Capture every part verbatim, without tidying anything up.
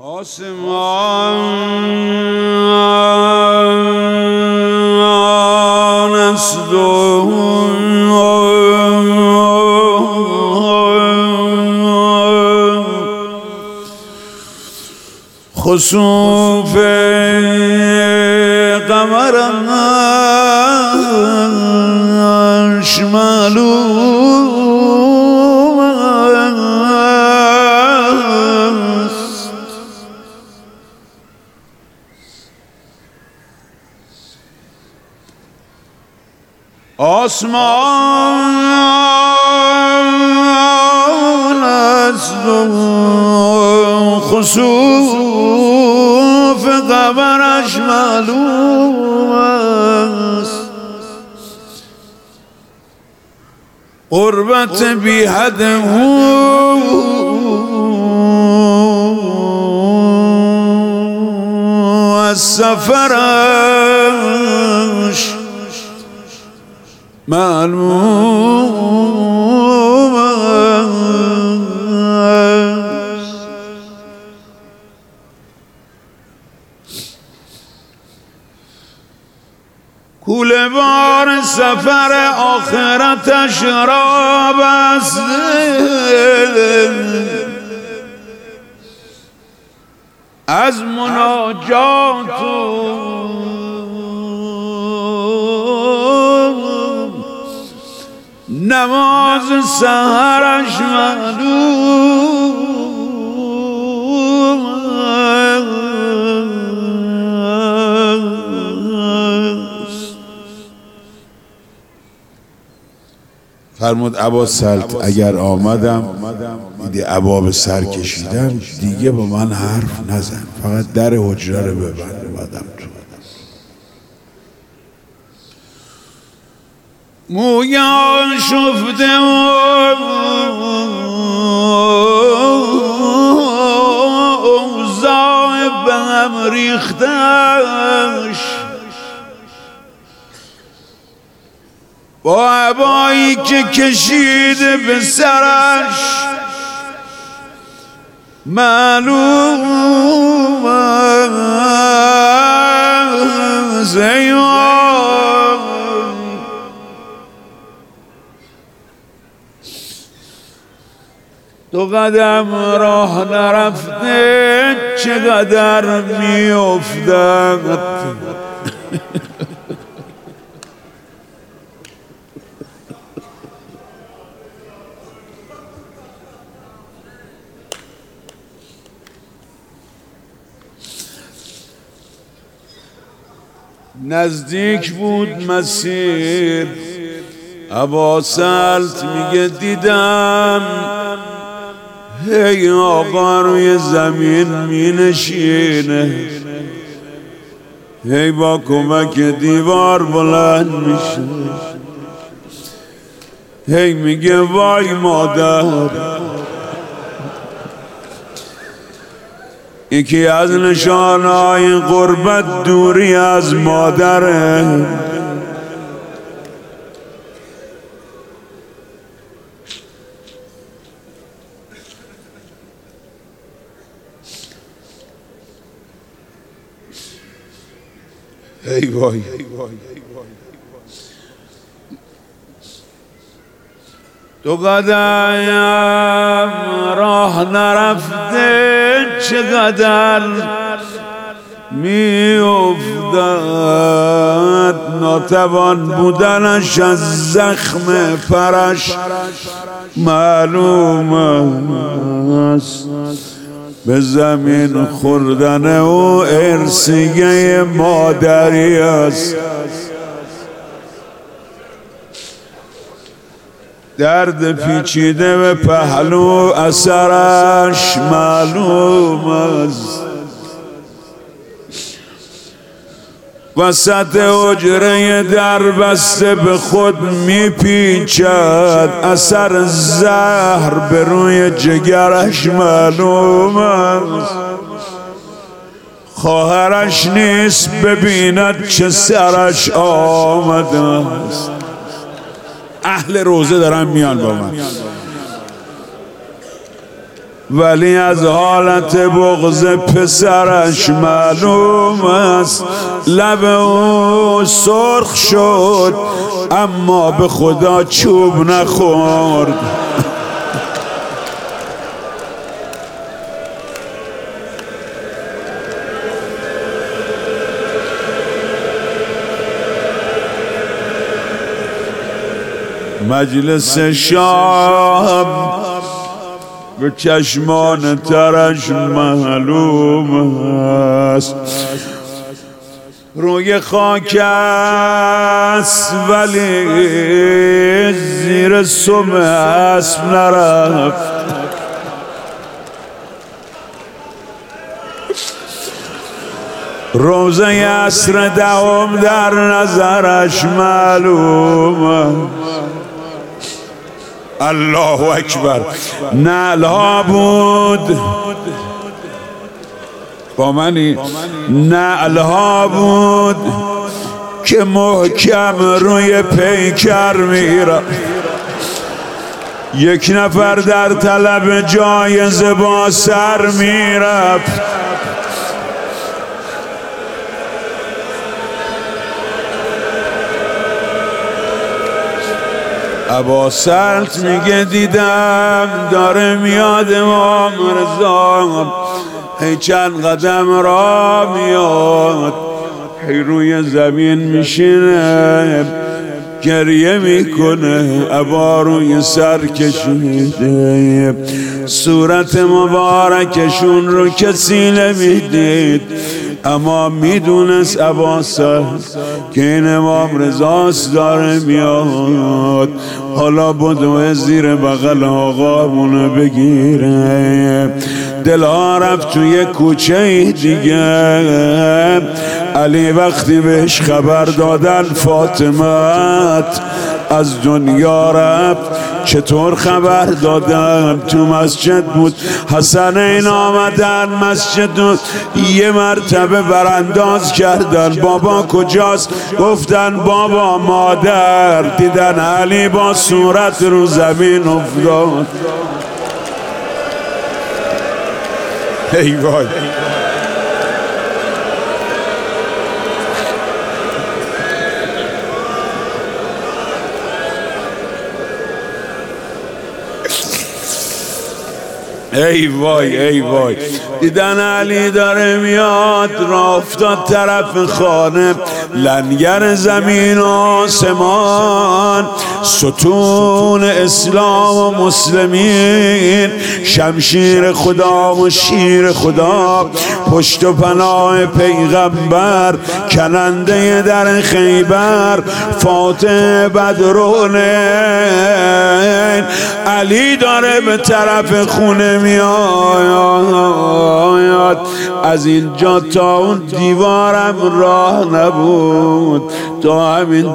آسمان است و خسوف قمرش معلوم است. آسمان است و خسوف قمرش معلوم است. قربت بی حد از سفرش معلوم است. کوله بار سفر آخرتش را بسته از مناجات و نماز سحرش معلوم است. فرمود ابا سلط اگر آمدم دیدی ابا به سر کشیدم دیگه با من حرف نزن، فقط در حجره رو ببند اومدم تو. مویان شفته و اوضاع به هم ریختش با عبایی که کشیده به سرش معلوم است. دو قدم راه نرفته چقدر میافتد. نزدیک بود مسیر، ابا سلط میگه دیدم هی آقا روی زمین می نشینه، هی با کمک دیوار بلند میشه، هی میگه وای مادر. یکی از نشانهای غربت دوری از مادره. ای وای دو قدم راه نرفته چقدر می افتد. ناتوان بودنش از زخم پرش معلوم است. به زمین خوردن او ارسیه مادری است. درد پیچیده به پهلو اثرش معلوم است. وسط حجره در بسته به خود میپیچد. اثر زهر به روی جگرش معلوم است. خواهرش نیست ببیند چه سرش آمده است. اهل روزه دارن میان با من. ولی از حالت بغض پسرش معلوم است لب او سرخ شد اما به خدا چوب نخورد. مجلس شام به چشمان ترش معلوم است روی خاک است ولی زیر سم اسب نرفت. روزه عصر دهم در نظرش معلوم است. الله اکبر. نعلها بود با منی نعلها بود که محکم روی پیکر میرفت. یک نفر در طلب جایزه با سر میرفت. اباسلط میگه دیدم داره میاد امام رضا، هی چند قدم را میاد، هی روی زمین میشینه گریه میکنه، ابا روی سر کشیده، صورت مبارکشون رو کسی نمیدید اما میدونست اباسلط که این امام رضاست داره میاد. حالا بدو زیر بغل آقامونو بگیره. دلها رفت توی کوچه دیگه. علی وقتی بهش خبر دادن فاطمت از دنیا رفت، چطور خبر دادم؟ تو مسجد بود، حسنین آمدن مسجد و یه مرتبه برانداز کردن بابا کجاست؟ گفتن بابا مادر. دیدن علی با صورت رو زمین افتاد. ای وای ای وای ای وای. دیدن علی داره میاد، راه افتاد طرف خانه، لنگر زمین و آسمان، ستون اسلام و مسلمین، شمشیر خدا و شیر خدا، پشت و پناه پیغمبر، کننده در خیبر، فاتح بدرونین. علی داره به طرف خونه میاد. از اینجا تا اون دیوارم راه نبود، تا همین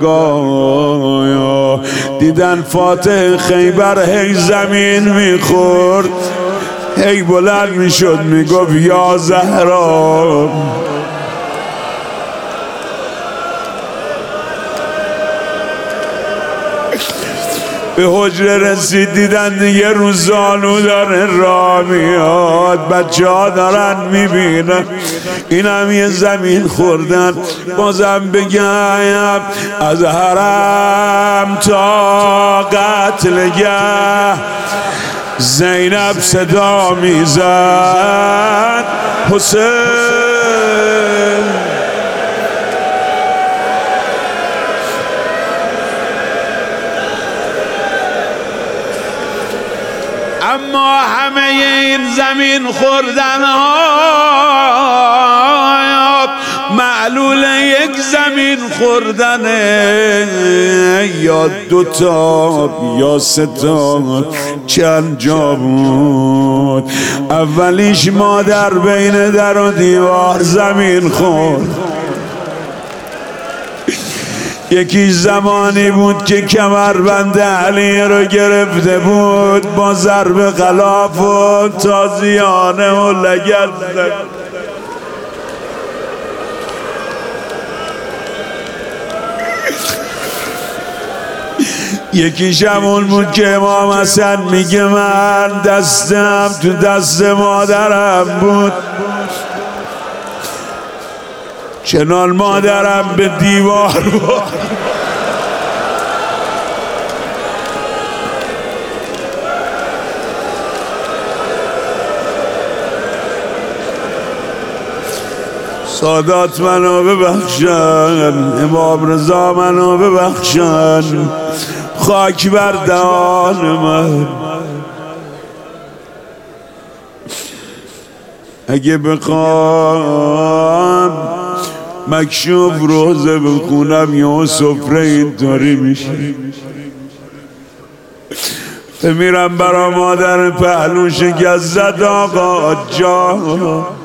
درگاه. دیدن فاتح خیبر هی زمین میخورد، هی بلند میشد میگفت یا زهرا. به حجره رسید، دیدن دیگه روزانو داره راه میاد، بچه ها دارن میبینن اینم یه زمین خوردن. بازم بگم از حرم تا قتلگه زینب صدا میزد حسین. اما همه این زمین خوردن ها معلول یک زمین خوردنه، یا دوتا یا سه تا چند جا بود. اولیش مادر بین در و دیوار زمین خورد، یکی زمانی بود که کمربند علی رو گرفته بود، با ضرب غلاف و تازیانه و لگد زد. یکیشم اون بود که امام حسن میگه من دستم تو دست مادرم بود، چنان مادرم به دیوار بود. سادات منو ببخشن، امام رضا منو ببخشن، خاک بر دهان من. اگه بخوام مکشوف روزه بخونم یا سفره اینطوری میشه، بمیرم برا مادر پهلو شکست زد آقا جان.